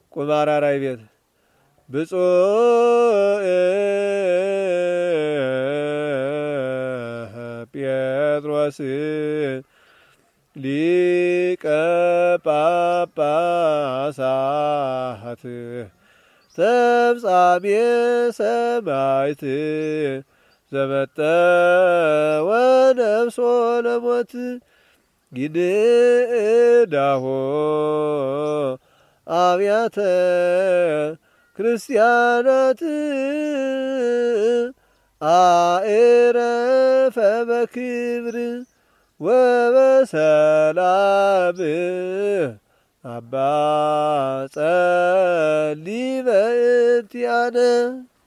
ቁማራራይ ቤት ብፁዕ ጴጥሮስ ሊቀ ጳጳሳት ተፍጻሜ ሰማዕት ዘመጠወ ነፍሶ ለሞት ይንዳሆ አብያተ ክርስቲያናት አዕረፈ በክብር ወበሰላም አባ ጸሊበ እንቲአነ